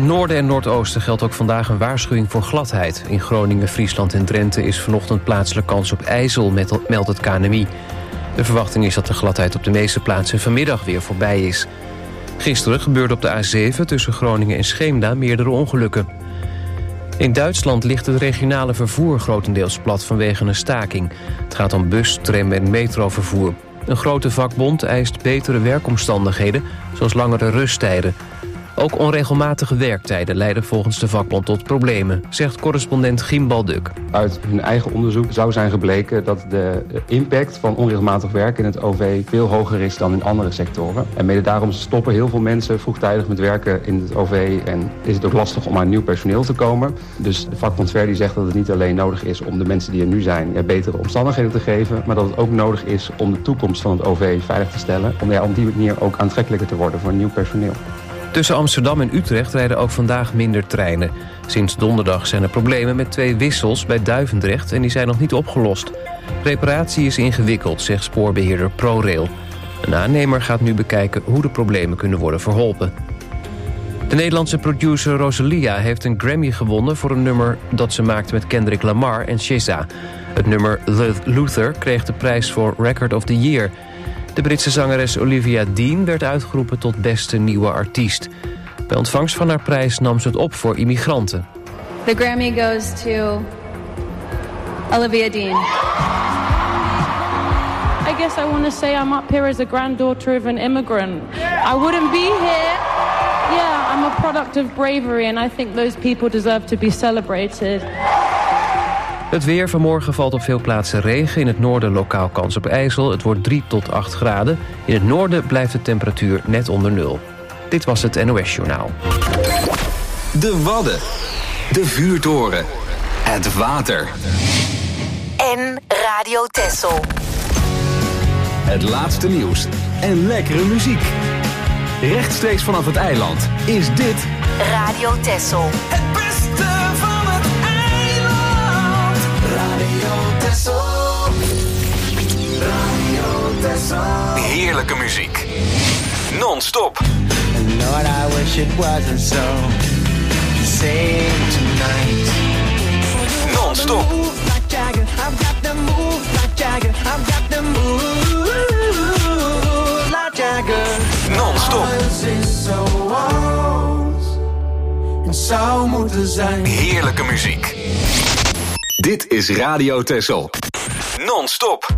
noorden en noordoosten geldt ook vandaag een waarschuwing voor gladheid. In Groningen, Friesland en Drenthe is vanochtend plaatselijk kans op ijzel, meldt het KNMI. De verwachting is dat de gladheid op de meeste plaatsen vanmiddag weer voorbij is. Gisteren gebeurde op de A7 tussen Groningen en Scheemda meerdere ongelukken. In Duitsland ligt het regionale vervoer grotendeels plat vanwege een staking. Het gaat om bus-, tram- en metrovervoer. Een grote vakbond eist betere werkomstandigheden, zoals langere rusttijden. Ook onregelmatige werktijden leiden volgens de vakbond tot problemen, zegt correspondent Gimbal Duk. Uit hun eigen onderzoek zou zijn gebleken dat de impact van onregelmatig werken in het OV veel hoger is dan in andere sectoren. En mede daarom stoppen heel veel mensen vroegtijdig met werken in het OV en is het ook lastig om aan nieuw personeel te komen. Dus de vakbond Verdi zegt dat het niet alleen nodig is om de mensen die er nu zijn betere omstandigheden te geven, maar dat het ook nodig is om de toekomst van het OV veilig te stellen. Om op die manier ook aantrekkelijker te worden voor nieuw personeel. Tussen Amsterdam en Utrecht rijden ook vandaag minder treinen. Sinds donderdag zijn er problemen met 2 wissels bij Duivendrecht en die zijn nog niet opgelost. Reparatie is ingewikkeld, zegt spoorbeheerder ProRail. Een aannemer gaat nu bekijken hoe de problemen kunnen worden verholpen. De Nederlandse producer Rosalia heeft een Grammy gewonnen voor een nummer dat ze maakte met Kendrick Lamar en SZA. Het nummer Luther kreeg de prijs voor Record of the Year. De Britse zangeres Olivia Dean werd uitgeroepen tot beste nieuwe artiest. Bij ontvangst van haar prijs nam ze het op voor immigranten. The Grammy goes to Olivia Dean. I guess I want to say I'm up here as a granddaughter of an immigrant. I wouldn't be here. Yeah, I'm a product of bravery and I think those people deserve to be celebrated. Het weer. Vanmorgen valt op veel plaatsen regen. In het noorden lokaal kans op ijzel. Het wordt 3 tot 8 graden. In het noorden blijft de temperatuur net onder 0. Dit was het NOS Journaal. De Wadden. De vuurtoren. Het water. En Radio Texel. Het laatste nieuws. En lekkere muziek. Rechtstreeks vanaf het eiland is dit... Radio Texel. Het beste van het eiland. Radio Texel. Radio Texel. Heerlijke muziek. Non-stop. Lord, I wish it wasn't so. Sing tonight. Non-stop. Like Jagger, I've got the move like Jagger. I've got the move like Jagger. Non-stop. Alles is zo oud en zou moeten zijn. Heerlijke muziek. Dit is Radio Texel. Non-stop.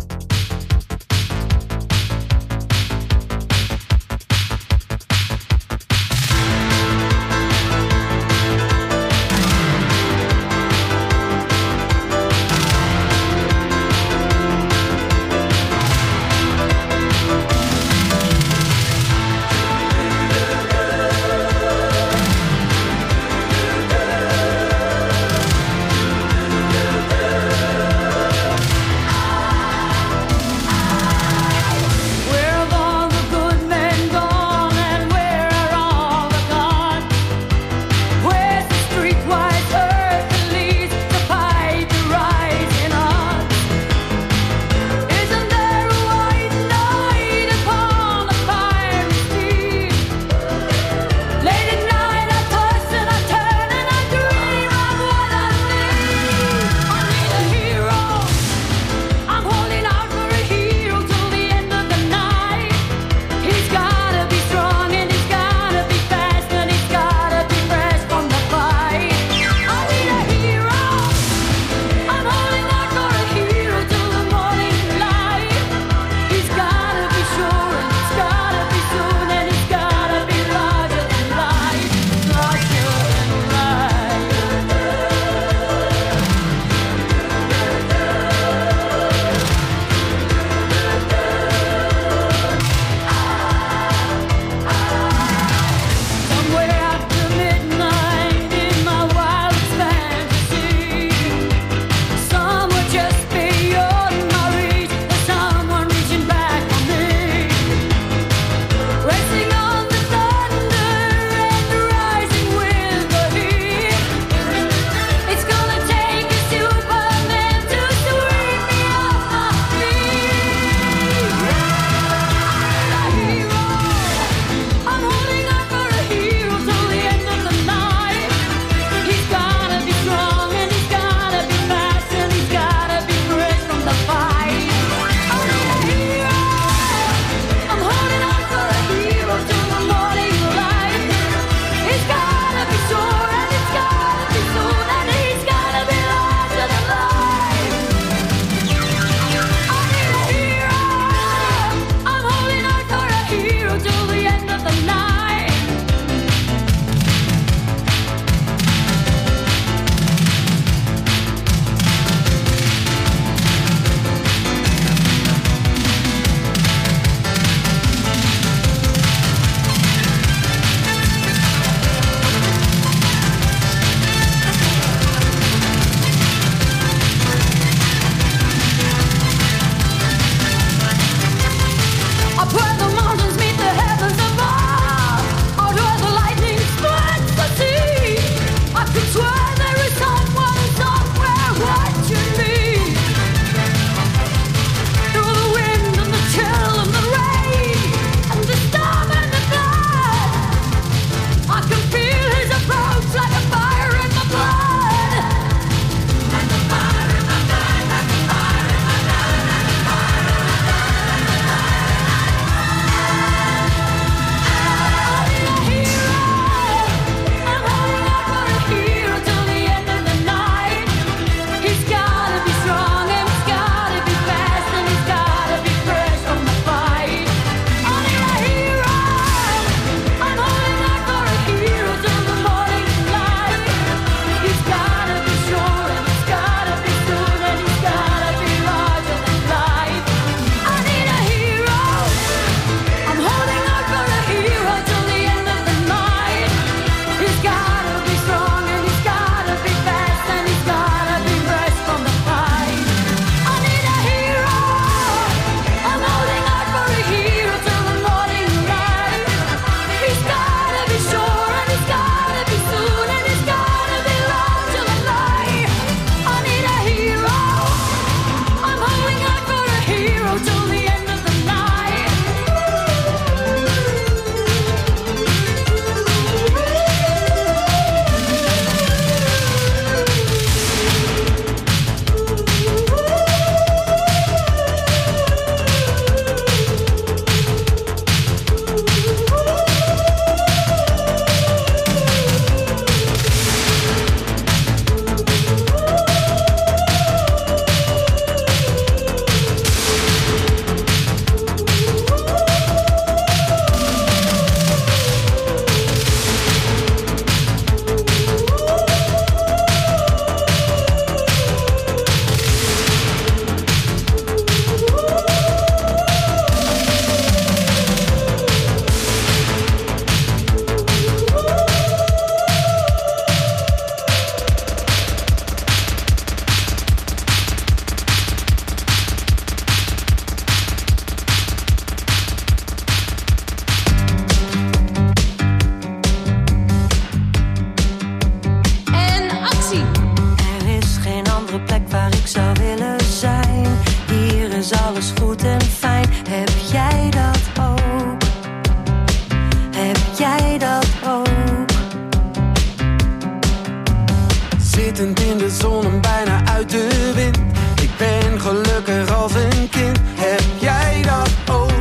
zittend in de zon en bijna uit de wind. Ik ben gelukkig als een kind. Heb jij dat ook?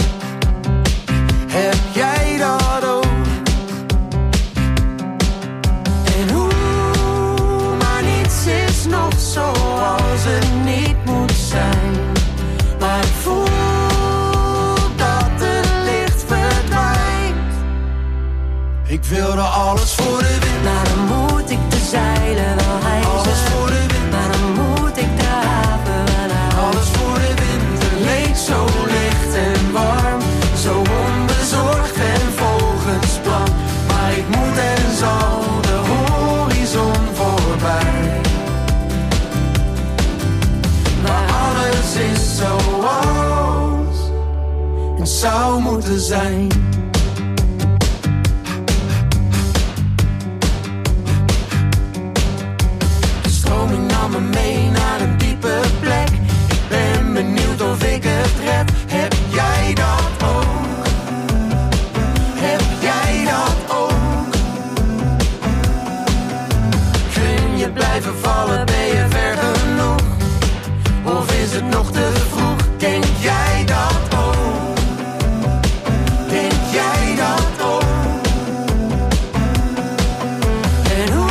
Heb jij dat ook? En hoe, maar niets is nog zoals het niet moet zijn. Maar ik voel dat het licht verdwijnt. Ik wilde alles voor de wind. Maar dan moet ik de zeilen wel hijsen. Alles voor de wind. Maar dan moet ik de haven wel uit. Alles voor de wind. Het leek zo licht en warm. Zo onbezorgd en volgens plan. Maar ik moet en zal de horizon voorbij. Maar alles is zoals het zou moeten zijn. Me mee naar een diepe plek. Ik ben benieuwd of ik het red. Heb jij dat ook? Heb jij dat ook? Kun je blijven vallen, ben je ver genoeg? Of is het nog te vroeg? Denk jij dat ook? Denk jij dat ook? En hoe?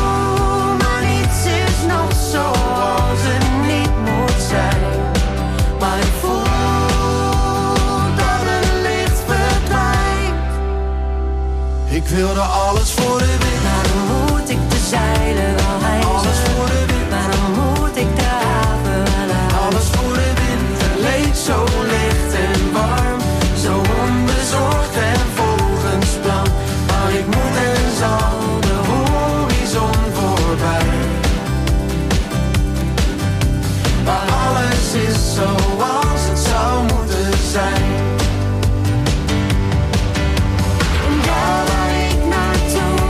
Zoals het niet moet zijn. Maar ik voel dat het licht verdwijnt. Ik wilde alles voor de wind. Maar dan moet ik de zeilen wel hijsen. Alles voor de wind. Maar dan moet ik de haven wel uit. Alles voor de wind. Het leek zo licht en warm. Zo onbezorgd en volgens plan. Maar ik moet en zal de horizon voorbij. Maar alles is zoals het zou moeten zijn. En daar waar ik naartoe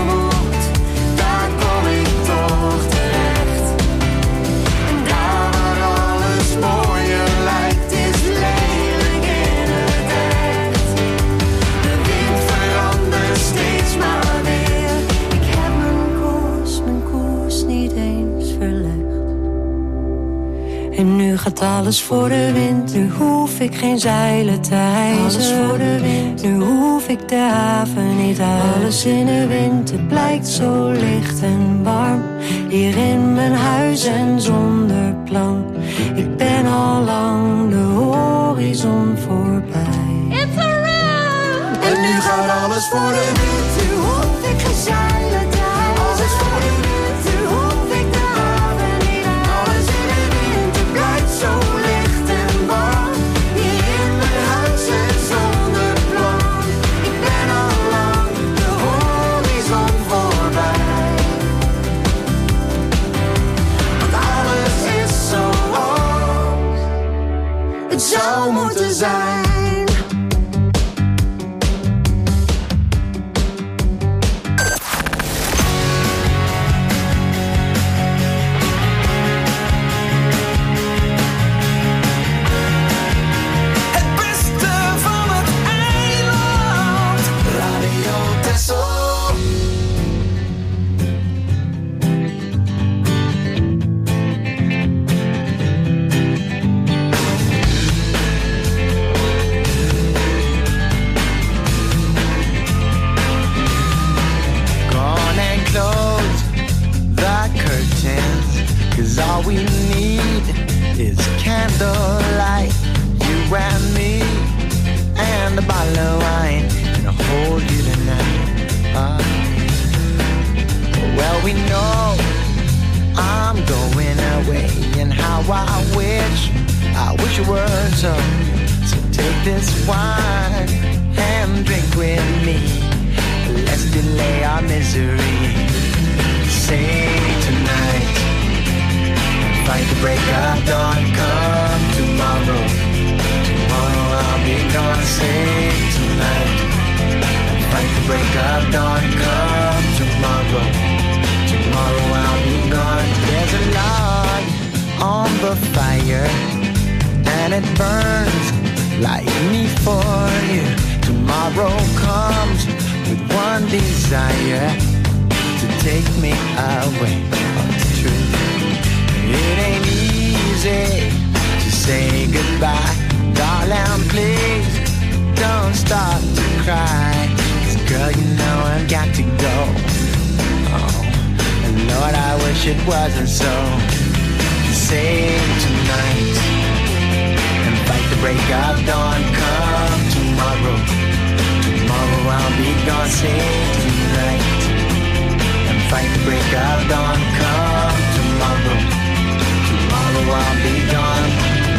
En nu gaat alles voor de wind. Nu hoef ik geen zeilen te hijsen. Alles voor de wind. Nu hoef ik de haven niet uit. Alles in de wind. Het blijkt zo licht en warm. Hier in mijn huis en zonder plan. Ik ben al lang de horizon voorbij. It's a run! En nu gaat alles voor de wind. Nu hoef ik geen zeilen te hijsen. Alles voor de wind. Nu hoef ik de haven niet uit. Alles in de wind. Het blijkt zo licht en warm. Hier in mijn huis en zonder plan. Ik ben al lang de horizon voorbij. Want alles is zoals het zou moeten zijn. All we need is candlelight, you and me, and a bottle of wine, and I'll hold you tonight. Well, we know I'm going away, and how I wish it were so. So take this wine and drink with me. Let's delay our misery. Say tonight. Fight the break of dawn, come tomorrow. Tomorrow I'll be gone, say tonight. Fight the break of dawn, come tomorrow. Tomorrow I'll be gone. There's a log on the fire, and it burns like me for you. Tomorrow comes with one desire, to take me away. Oh, it's true. It ain't easy to say goodbye. Darling, please don't start to cry. 'Cause girl, you know I've got to go. Oh, and Lord, I wish it wasn't so. Save tonight and fight the break of dawn. Come tomorrow. Tomorrow I'll be gone. Save tonight and fight the break of dawn. Come tomorrow. Tomorrow I'll be gone.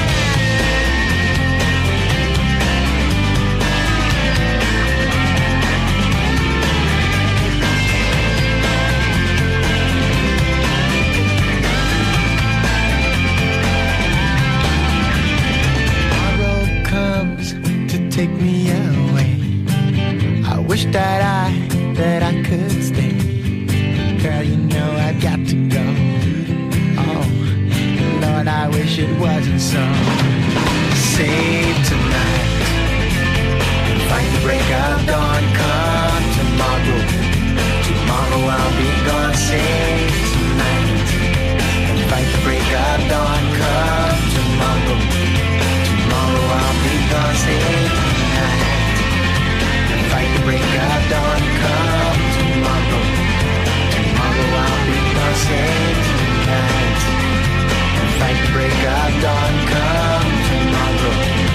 Tomorrow comes to take me away. I wish that I could stay. Girl, you know I've got to go. Lord, I wish it wasn't so. Save tonight and fight the break of dawn. Come tomorrow. Tomorrow I'll be gone. Save tonight and fight the break of dawn. Come tomorrow. Tomorrow I'll be gone. Save tonight and fight the break of dawn. Come tomorrow. Tomorrow I'll be gone. Save tonight. Fight the break of dawn, come tomorrow.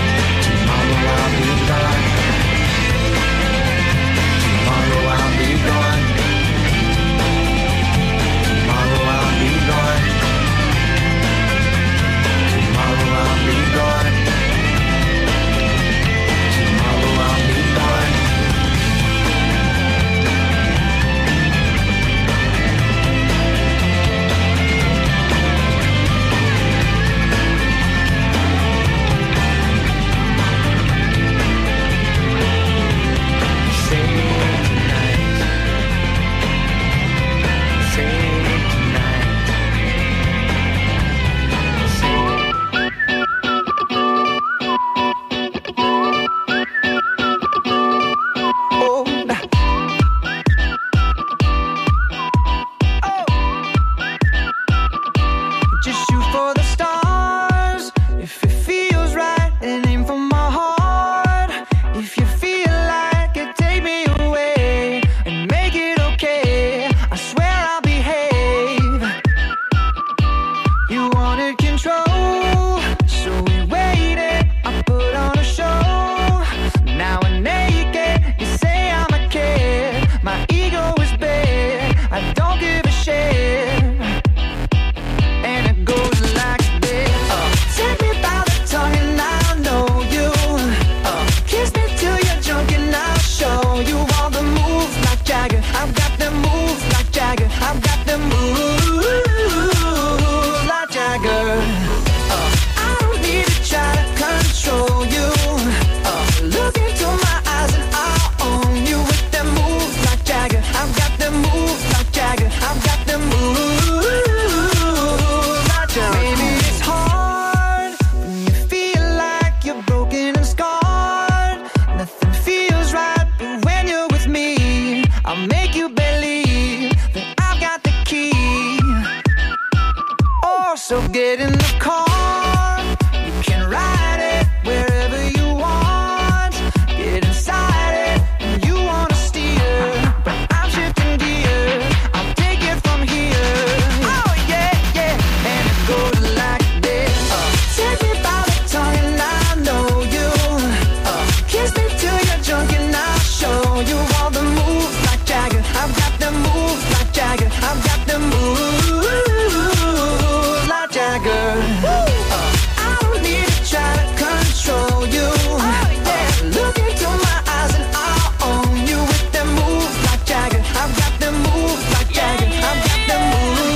So get in the car, you can ride it wherever you want. Get inside it, and you wanna steer, but I'm shifting gears. I'll take it from here. Oh yeah, yeah, and it goes like this. Take me by the tongue and I know you. Kiss me till you're drunk and I'll show you all the moves like Jagger. I've got the moves like Jagger. I've got the moves like Jagger. I don't need to try to control you. Look into my eyes and I'll own you with them moves like Jagger. I've got them moves like Jagger. I've got them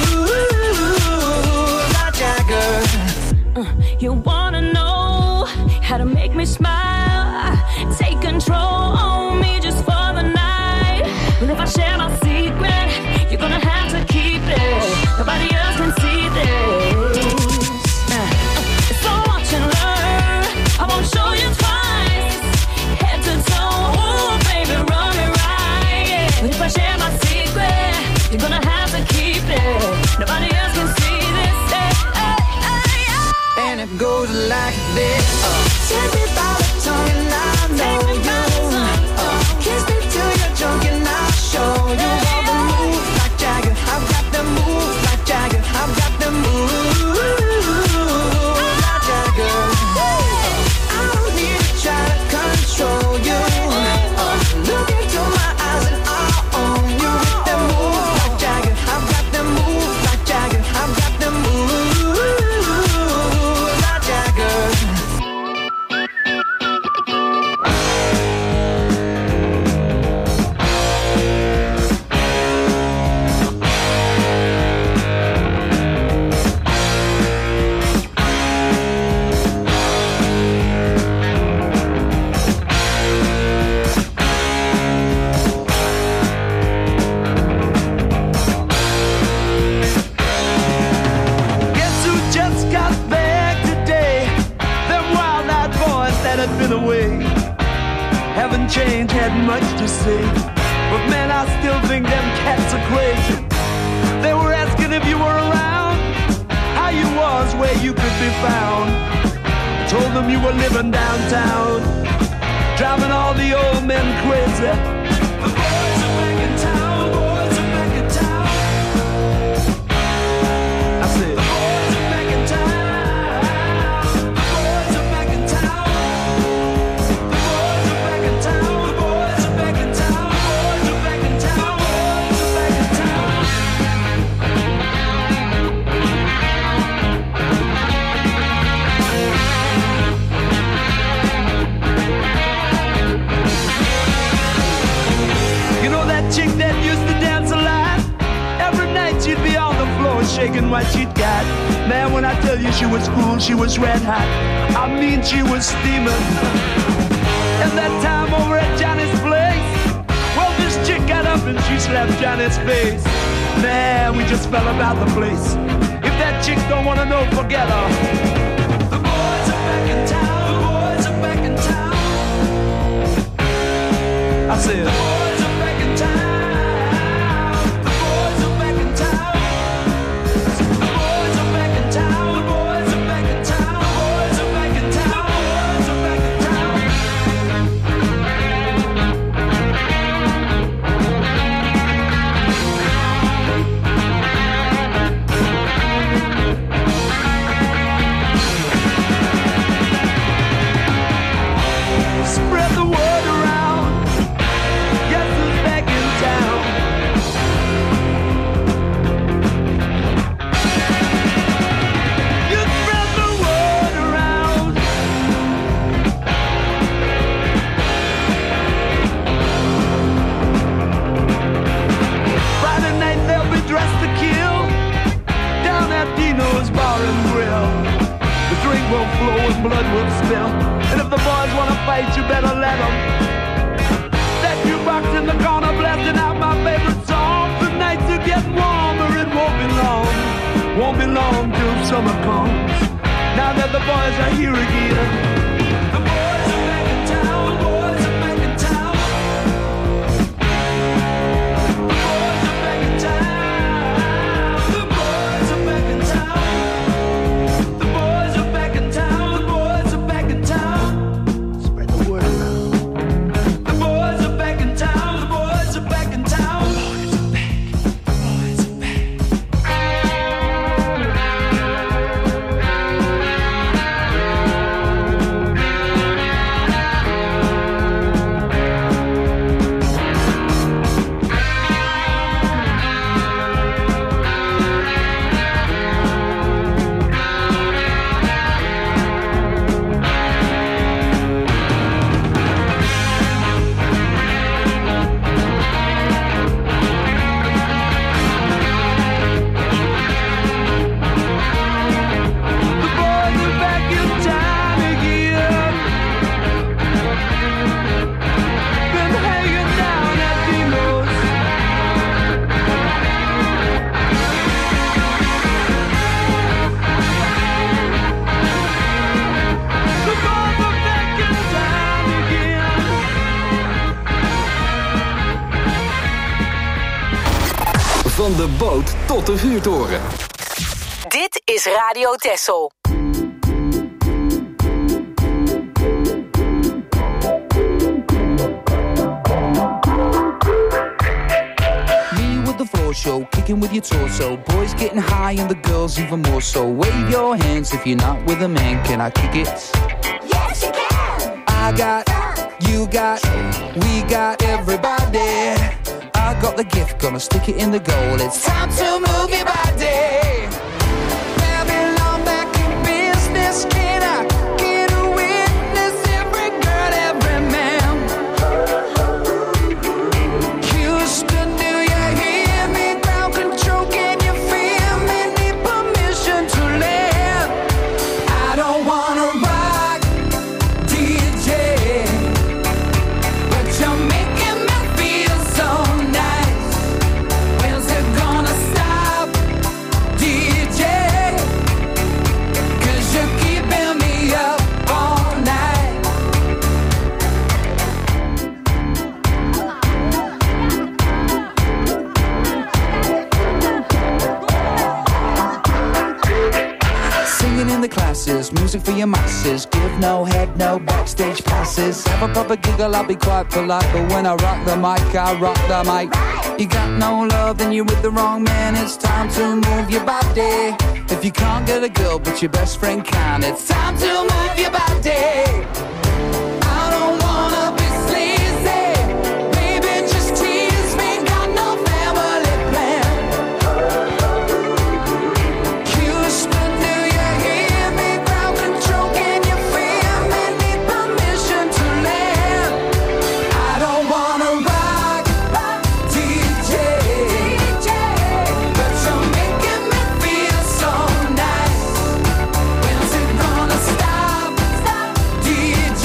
moves like Jagger. You wanna know how to make me smile? Take control on me just for the night. But if I share my secret, you're gonna have to keep it. Nobody else can see this. So watch and learn. I won't show you twice. Head to toe, ooh, baby, run it right. But if I share my secret, you're gonna have to keep it. Nobody else can see this. And it goes like this. Take me by the tongue and I know you. Kiss me till you're drunk and I'll show you all the moves like Jagger. I've got the moves like Jagger. I've got the moves like Jagger. I don't need to try to control you. Look into my eyes and I'll own you with the moves like Jagger. I've got the moves like Jagger. I've got the moves like Jagger. Guess who just got back today? Them wild-eyed boys that had been away haven't changed, had much to say. But man, I still think them cats are crazy. They were asking if you were around, how you was, where you could be found. Told them you were living downtown, driving all the old men crazy. The boys are back in town, boys are back in town. I said, the boys are back in town. The boys are back in town. The boys are back in town. The boys are back in town. The boys are back in town. The boys are back in town. You know that chick that used to dance a lot? Every night she'd be on the floor shaking what she'd got. Man, when I tell you she was cool, she was red hot. I mean, she was steaming. And that time over at Johnny's place, well, this chick got up and she slapped Johnny's face. Man, we just fell about the place. If that chick don't wanna know, forget her. The boys are back in town. The boys are back in town. I said, the boys are back in town. The boys are back in town. The boys are back in town. The boys are back in town. The boys are back in town. The boys are back in town. Spread the word around. Guess who's back in town? You spread the word around. Friday night they'll be dressed to kill down at Dino's Bar and Grill. The drink will flow and blood will spill. And if the boys wanna fight, you better let them. That jukebox in the corner blasting out my favorite song. The nights are getting warmer, it won't be long. Won't be long till summer comes. Now that the boys are here again. The boys are back in town. The boys are back in town. The boys are back in town. The boys are back in town. boot tot de vuurtoren. Dit is Radio Texel. The floor show, kicking with your torso. Boys getting high and the girls even more so. Wave your hands if you're not with a man. Can I kick it? Yes, you can. I got, you got, we got everybody. I got the gift, gonna stick it in the goal. It's time to move your body. Babylon back in business. Can I get a witness? Every girl, every man. Houston, do you hear me? Ground control, can you feel me? Need permission to live. I don't wanna rock, DJ, but you're making me feel so nice. When's it gonna stop, DJ? 'Cause you're keeping me up all night. Singing in the classes, music for your masses. Give no head, no backstage passes. Have a proper giggle, I'll be quite polite. But when I rock the mic, I rock the mic. You got no love, then you're with the wrong man. It's time to move your body. If you can't get a girl, but your best friend can, it's time to move your body. I don't wanna be sleazy. Baby, just tease me. Got no family plan. Houston, do you hear me? Ground control, can you feel me? Need permission to land. I don't wanna rock, DJ, but you're making me feel so nice. When's it gonna stop, DJ?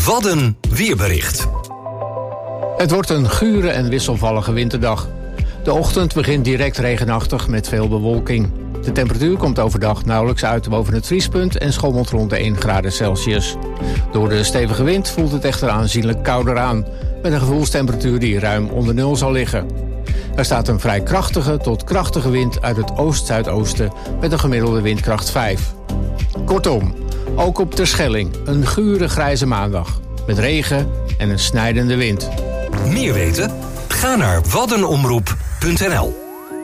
Wadden weerbericht. Het wordt een gure en wisselvallige winterdag. De ochtend begint direct regenachtig met veel bewolking. De temperatuur komt overdag nauwelijks uit boven het vriespunt en schommelt rond de 1 graden Celsius. Door de stevige wind voelt het echter aanzienlijk kouder aan, met een gevoelstemperatuur die ruim onder nul zal liggen. Er staat een vrij krachtige tot krachtige wind uit het oost-zuidoosten met een gemiddelde windkracht 5. Kortom, ook op Terschelling een gure grijze maandag, met regen en een snijdende wind. Meer weten? Ga naar waddenomroep.nl.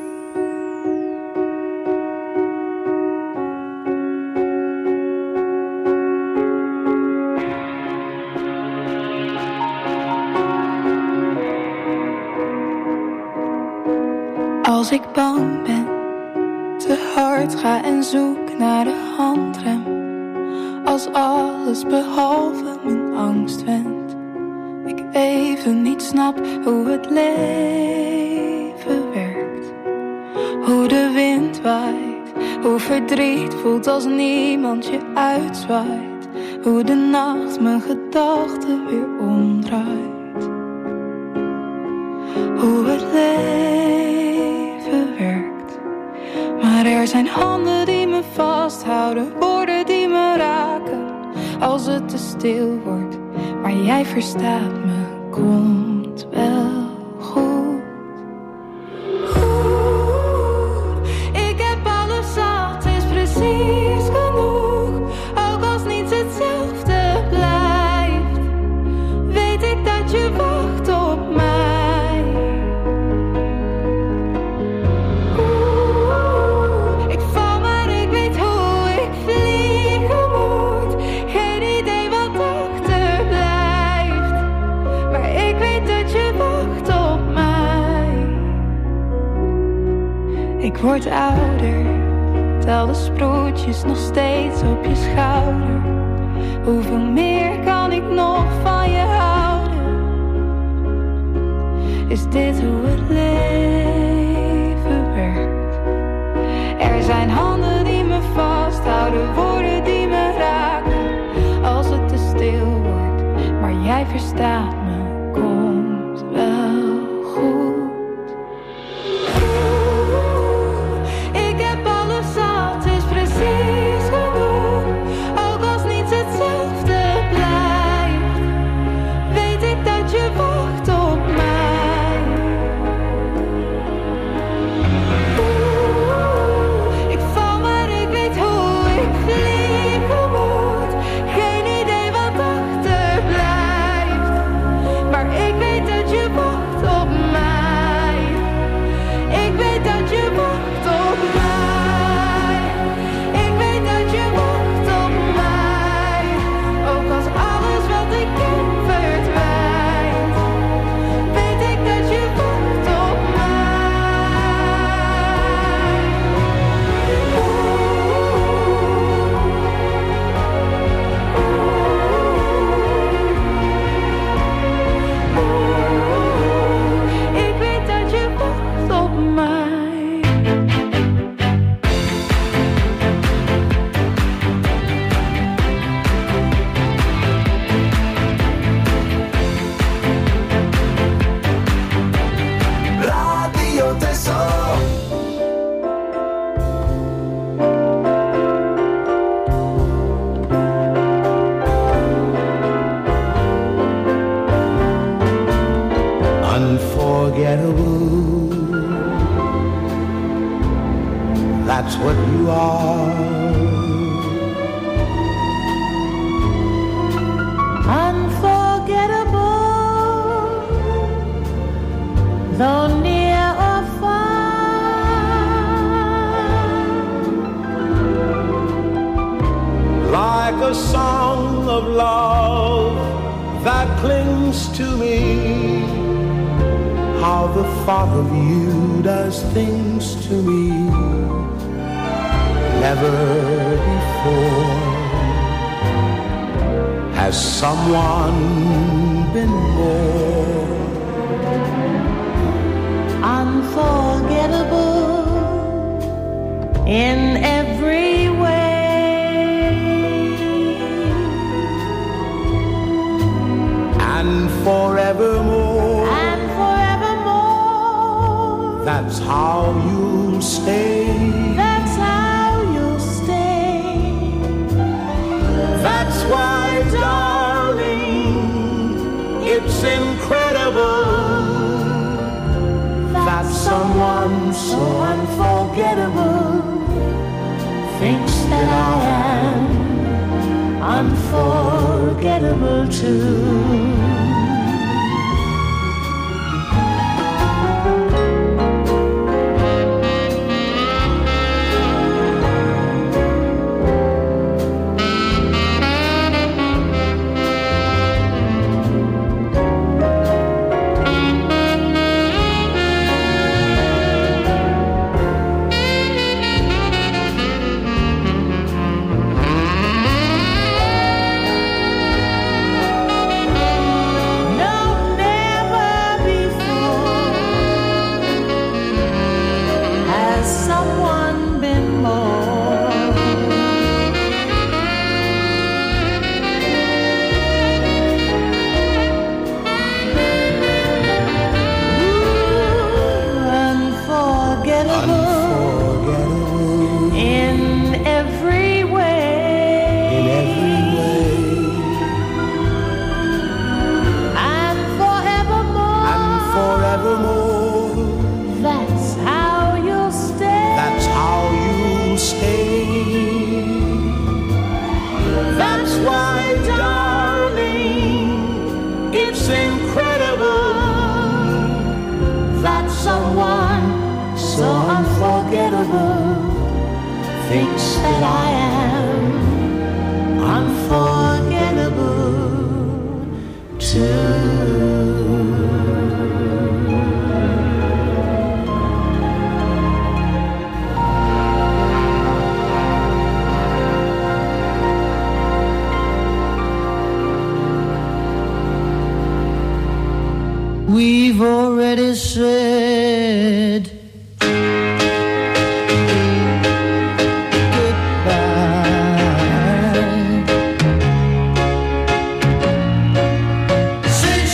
Als ik bang ben, te hard ga en zoek naar de handrem. Als alles behalve mijn angst wendt. Ik even niet snap hoe het leven werkt. Hoe de wind waait, hoe verdriet voelt als niemand je uitzwaait. Hoe de nacht mijn gedachten weer omdraait. Hoe het leven werkt. Maar er zijn handen die me vasthouden, woorden die me raken. Als het te stil wordt, maar jij verstaat me, komt wel goed. Ik heb alles zat, is precies genoeg. Ook als niets hetzelfde blijft, weet ik dat je wacht op mij. Ik val maar ik weet hoe ik vliegen moet. Geen idee wat achterblijft, maar ik weet dat je wacht op mij. Ik word ouder, tel de sproetjes nog steeds op je schouder. Hoeveel meer kan ik nog van je houden? Is dit hoe het leven werkt? Er zijn handen die me vasthouden, woorden die me raken. Als het te stil wordt, maar jij verstaat me, komt wel goed. Ik heb alles zat, is precies genoeg. Ook als niets hetzelfde blijft, weet ik dat je wacht op mij. Ik val maar ik weet hoe ik vliegen moet. Geen idee wat achterblijft, maar ik weet dat je wacht op mij. Ik weet dat je wacht op mij. Ik weet dat je wacht op mij. Ook als alles wat ik ken verdwijnt, weet ik dat je wacht op mij. Ik weet dat je wacht op mij. Radio Tesoro. Unforgettable, that's what you are. Unforgettable, though near or far. Like a song of love that clings to me. How the thought of you does things to me never before has someone been more Unforgettable in every way. That's how you'll stay. That's how you'll stay. That's why, darling, it's incredible that someone so unforgettable thinks that I am unforgettable too. Thinks that I am unforgettable too. We've already said goodbye. Since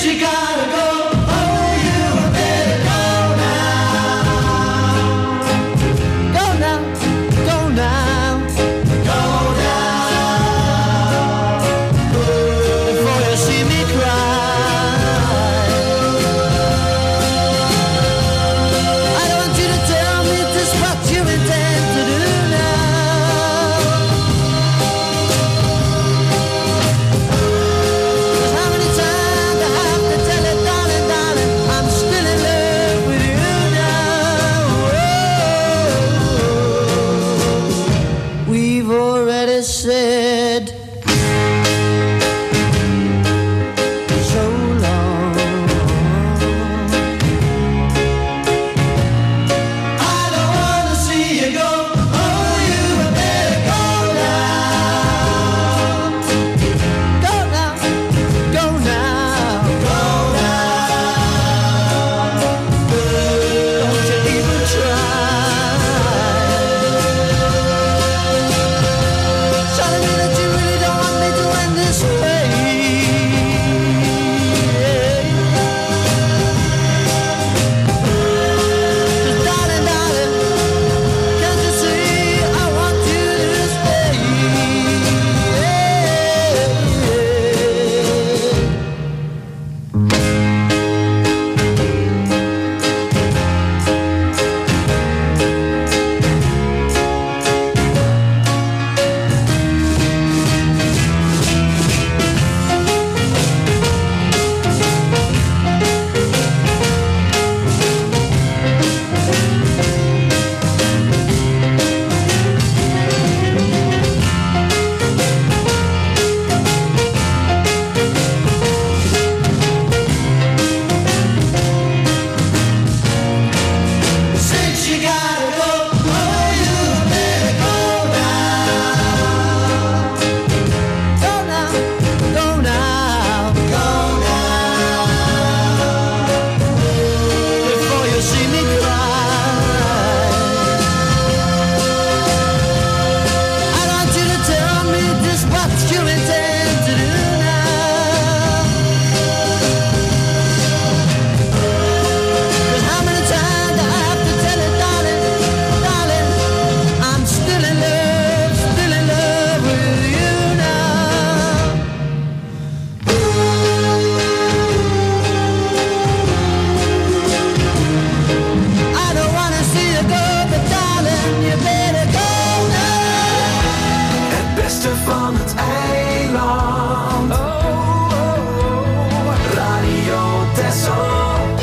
mooiste van het eiland. Radio Texel.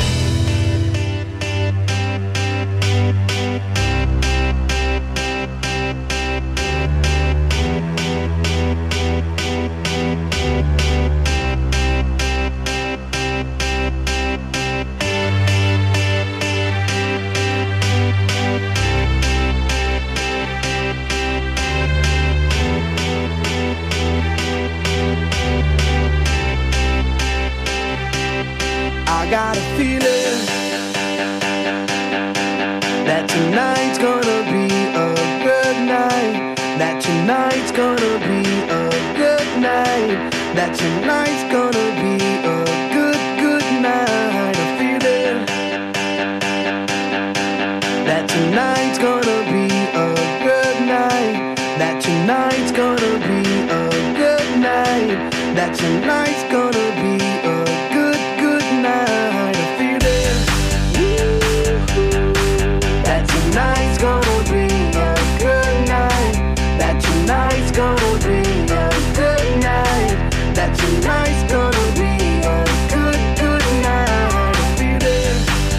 I got a feeling that tonight's gonna be a good night. That tonight's gonna be a good night. That tonight's gonna be a good night. A feeling that tonight's gonna be a good night. That tonight's gonna be a good night. That tonight's gonna be a good night. A feeling that tonight's gonna be a good night. That tonight's gonna be a good night. That tonight's gonna be a good night. A feeling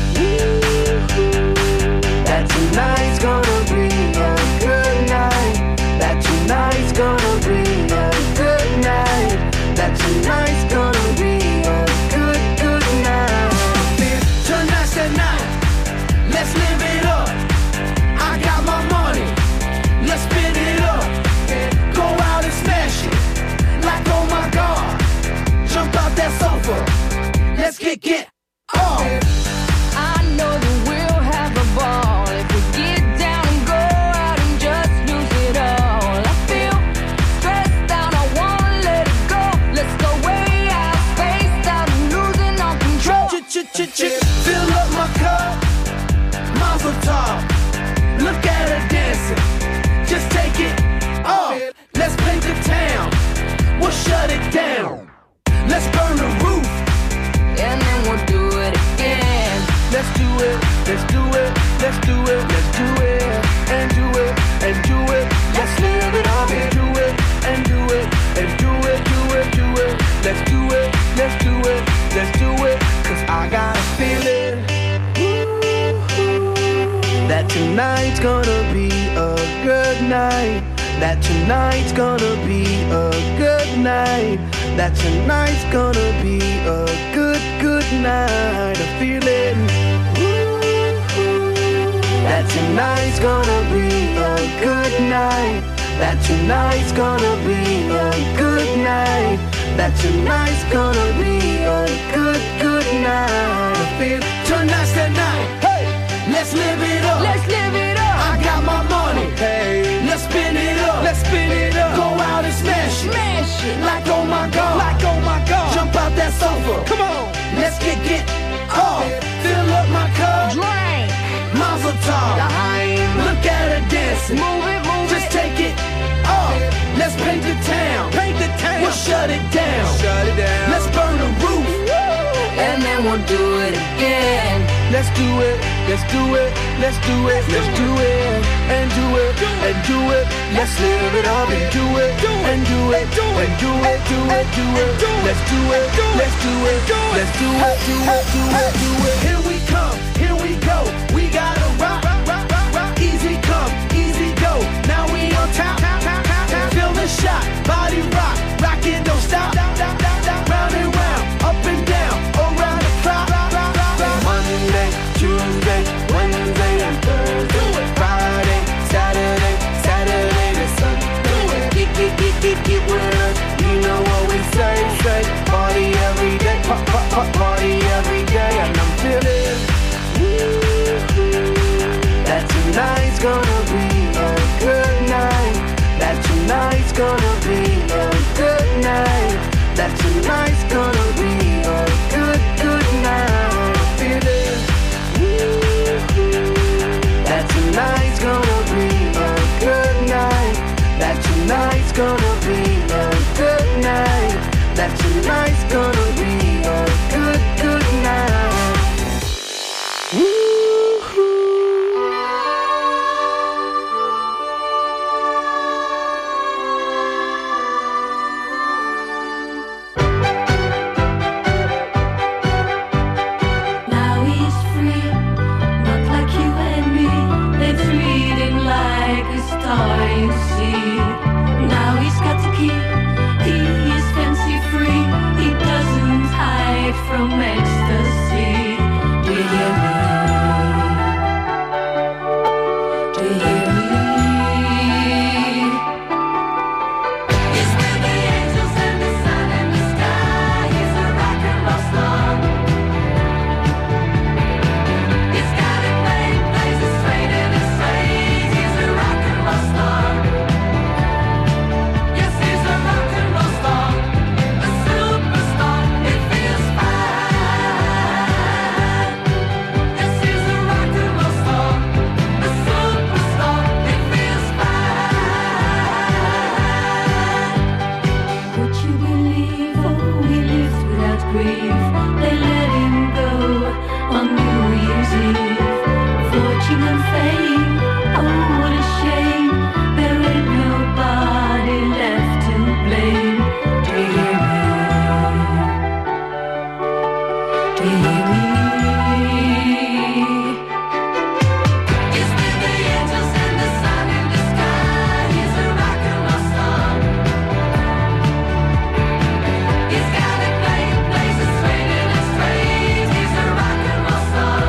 that tonight's gonna be a good night. That tonight's gonna be a good night. That tonight's gonna be a good night. Tonight's the night, let's live it up. I got my money, let's spin it up. Go out and smash it, like oh my God. Jump out that sofa, let's kick it off. I know that we'll have a ball if we get down and go out and just lose it all. I feel stressed out, I wanna let it go. Let's go way out, spaced out, and losing all control. Fill up my cup, Mazel Tov. Look at her dancing, just take it off. Let's paint the town, we'll shut it down. Let's burn the roof, and then we'll do it again. Let's do it, let's do it, let's do it, let's do it, and do it, and do it. Let's live it up and do it, and do it, and do it, do it, do it. Let's do it, let's do it, let's do it. 'Cause I got a feeling that tonight's gonna be a good night. That tonight's gonna be a good night. That tonight's gonna be a good night. A feeling that tonight's gonna be a good night. That tonight's gonna be a good night. That tonight's gonna be a good night. I feel tonight's the night. Hey, let's live it up. Let's live it up. I got my money. Hey, let's spin it up. Let's spin it up. Go out and smash it. Smash it. Like oh my God. Like oh my God. Jump out that sofa. Come on. Let's kick it off. Fill up my cup. Drink. Mazel Tov. Look at her dancing. Move it, move just it. take it off. Let's paint the town. Paint the town. We'll shut it down. Shut it down. Let's burn the roof. And then we'll do it again. Let's do it, let's do it, let's do it, let's do it, and do it, and do it. Let's live it up and do it, and do it, and do it, do it, do it. Let's do it, let's do it, let's do it, do it, do it, do it. Here we come, here we go. We gotta rock, rock, rock, rock. Easy come, easy go. Now we on top, feel the shot, body rock, rockin', don't stop. Round and round, up and down, around the clock. Monday, Tuesday, Wednesday, and Thursday. Friday, Saturday, Saturday to Sunday. Get with us, you know what we say. Party every day, party every day, and I'm feeling star, you see. Now he's got to keep, he is fancy free. He doesn't hide from ecstasy. Do you hear me? Do you hear me? He's with the angels and the sun and the sky. He's a rock and roll star. He's got it made, plays it straight and it's straight. He's a rock and roll star. Yes, he's a rock and roll star. A superstar, it feels fine. Yes, he's a rock and roll star. A superstar, it feels fine. Would you believe, oh, he lived without grief. They let him go on New Year's Eve. Fortune and fame, oh, what a shame. There ain't nobody left to blame. Do you hear me? Do you hear me? He's with the angels and the sun in the sky. He's a rock and roll star. He's got it played, plays it straight and it's straight. He's a rock and roll star.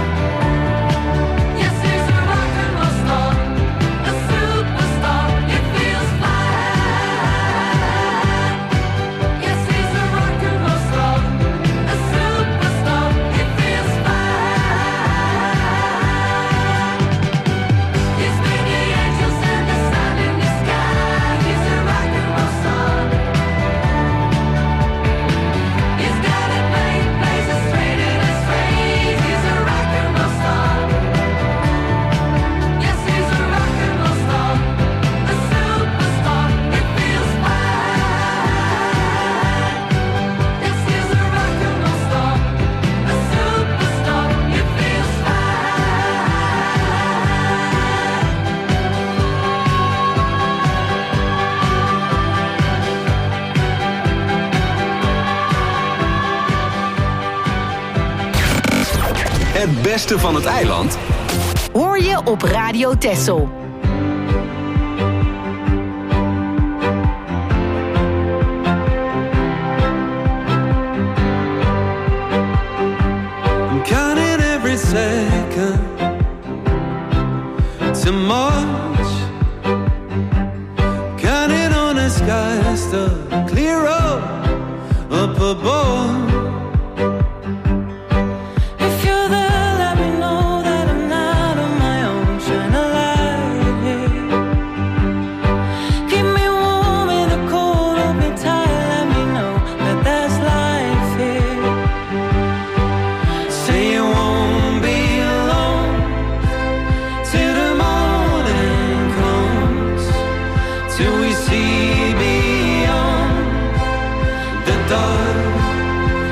Yes, he's a rock and roll star. A superstar, it feels fine. Yes, he's a rock and roll star. A superstar, it feels fine. He's with the angels and the sun in the sky. He's a rock and roll star. He's got it made, plays it straight and it's straight. He's a rock and roll star. Yes, he's a rock and roll star. A superstar, it feels fine. Yes, he's a rock and roll star. A superstar, it feels Het beste van het eiland Hoor je op Radio Texel. I'm counting every second to March. Counting on the skies to clear up above. If you're there, let me know that I'm not on my own. Shine a light here. Keep me warm in the cold, hold me tight. Let me know that there's life here. Say you won't be alone till the morning comes, till we see beyond the dark.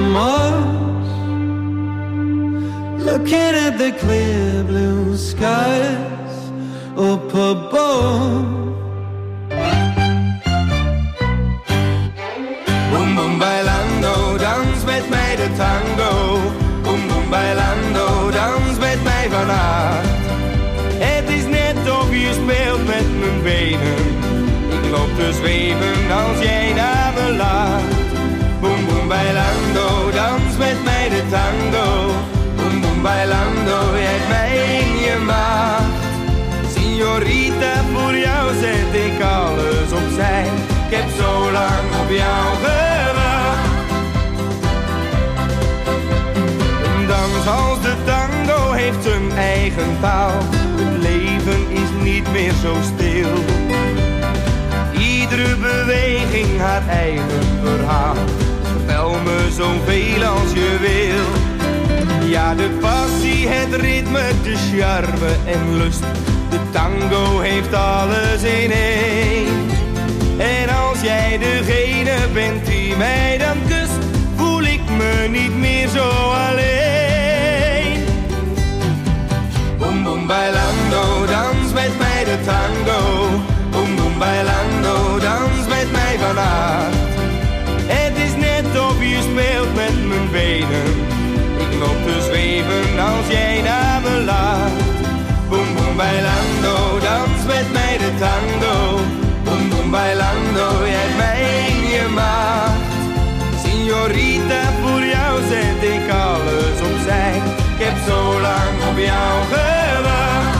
Mars, looking at the clear blue skies up above. Boom boom bailando, dans met mij de tango. Boom boom bailando, dans met mij vannacht. Het is net of je speelt met mijn benen. Ik loop te zweven als jij naar me lacht. Boom boom bailando, dans met mij de tango. Boom boom bailando, jij hebt mij in je macht. Signorita, voor jou zet ik alles opzij. Ik heb zo lang op jou gewacht. Een dans als de tango heeft een eigen taal. Het leven is niet meer zo stil. Iedere beweging haar eigen verhaal. Vertel me zoveel als je wil. Ja, de passie, het ritme, de charme en lust. De tango heeft alles in één. En als jij degene bent die mij dan kust, voel ik me niet meer zo alleen. Boom boom bailando, dans met mij de tango. Boom boom bailando, dans met mij vannacht. Het is net of je speelt met mijn benen. Ik loop te zweven als jij naar me lacht. Boom boom bailando, dans met mij de tango. Boom boom bailando, jij hebt mij in je macht. Signorita, voor jou zet ik alles opzij. Ik heb zo lang op jou gewacht.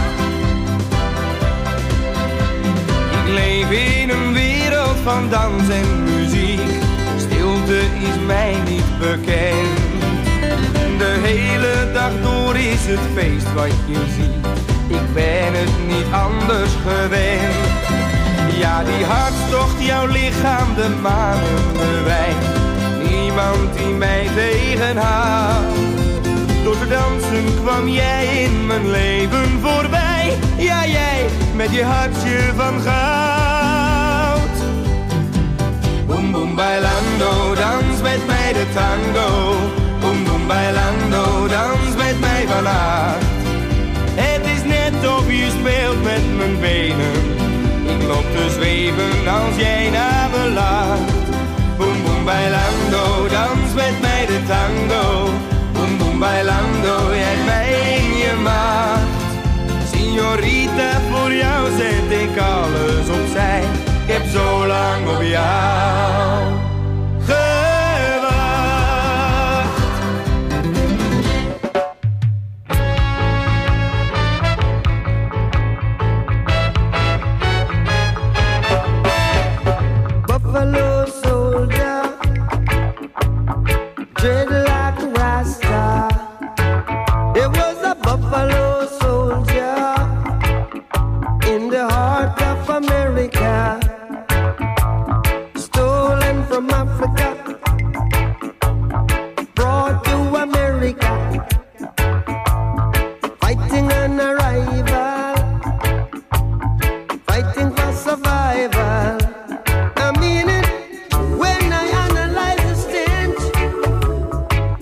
Ik leef in een wereld van dans en muziek. Stilte is mij niet bekend. De hele dag door is het feest wat je ziet. Ik ben het niet anders gewend. Ja, die hartstocht, jouw lichaam, de manen bewijst. Niemand die mij tegenhoudt. Door te dansen kwam jij in mijn leven voorbij. Ja, jij met je hartje van goud. Boom boom bailando, dans met mij de tango. Boom boom bailando, dans met mij vannacht. Het is net of je speelt met mijn benen. Ik loop te zweven als jij naar me lacht. Boom boom bailando, dans met mij de tango. Boom boom bailando, jij hebt mij in je macht. Signorita, voor jou zet ik alles opzij. Ik heb zo lang op jou gewacht. Buffalo soldier, dreadlock rasta. It was a buffalo soldier in the heart of America, stolen from Africa, brought to America, fighting an arrival, fighting for survival. I mean it when I analyze the stench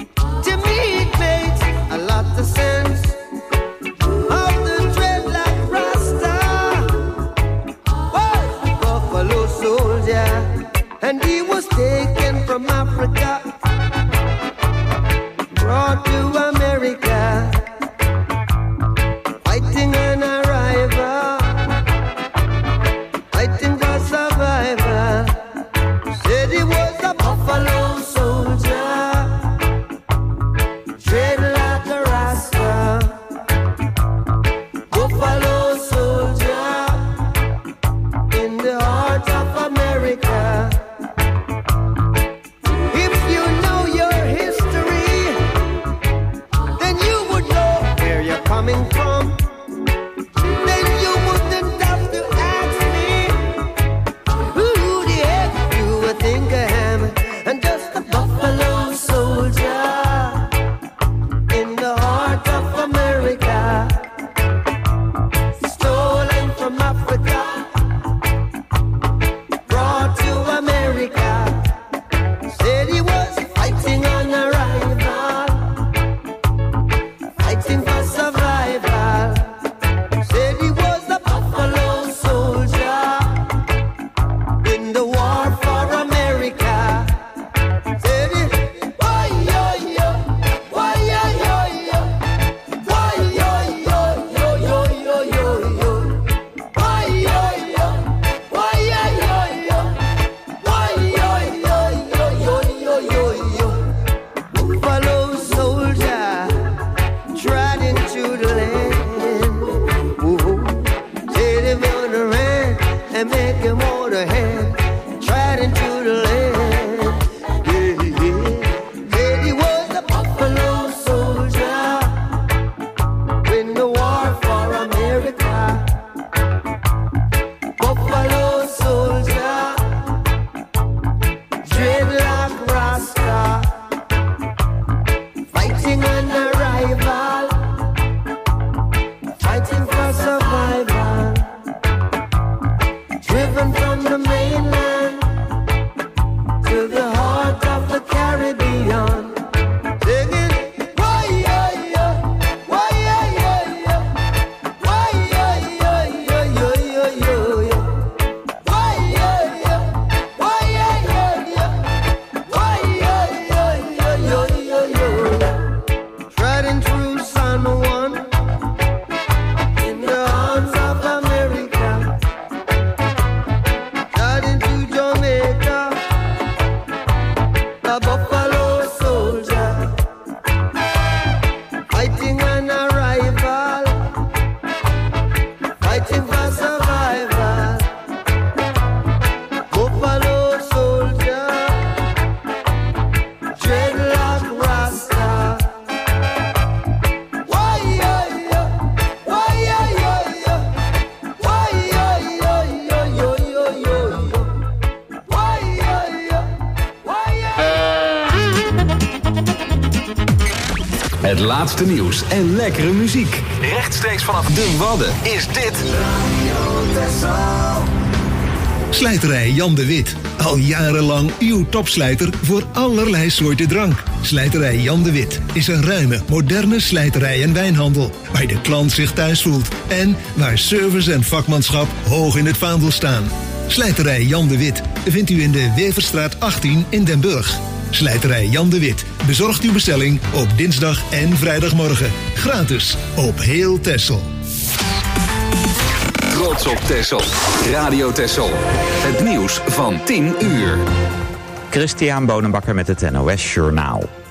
million. Singing, why, yeah, yeah, why, yeah, yeah, yeah, why, yeah, yeah, yeah, yeah, yeah, yeah, why, yeah, yeah, why, yeah, yeah, yeah, why, yeah, yeah, yeah, yeah, yeah, yeah. Treading through San Juan in the arms of America, treading through Jamaica, the Buffalo Soldier, fighting an arrival, fighting for survival. Buffalo Soldier, dreadlock Rasta. Why, yeah, yeah, why, yeah, yeah, yeah, why, yeah, yeah, yeah, yeah, yeah, yeah, why, yeah, yeah, why, yeah. Het laatste nieuws en lekkere muziek. Rechtstreeks vanaf de Wadden is dit Slijterij Jan de Wit. Al jarenlang uw topslijter voor allerlei soorten drank. Slijterij Jan de Wit is een ruime, moderne slijterij en wijnhandel. Waar de klant zich thuis voelt. En waar service en vakmanschap hoog in het vaandel staan. Slijterij Jan de Wit vindt u in de Weverstraat 18 in Den Burg. Slijterij Jan de Wit bezorgt uw bestelling op dinsdag en vrijdagmorgen. Gratis op heel Texel. Trots op Texel. Radio Texel. Het nieuws van 10 uur. Christian Bonenbakker met het NOS Journaal.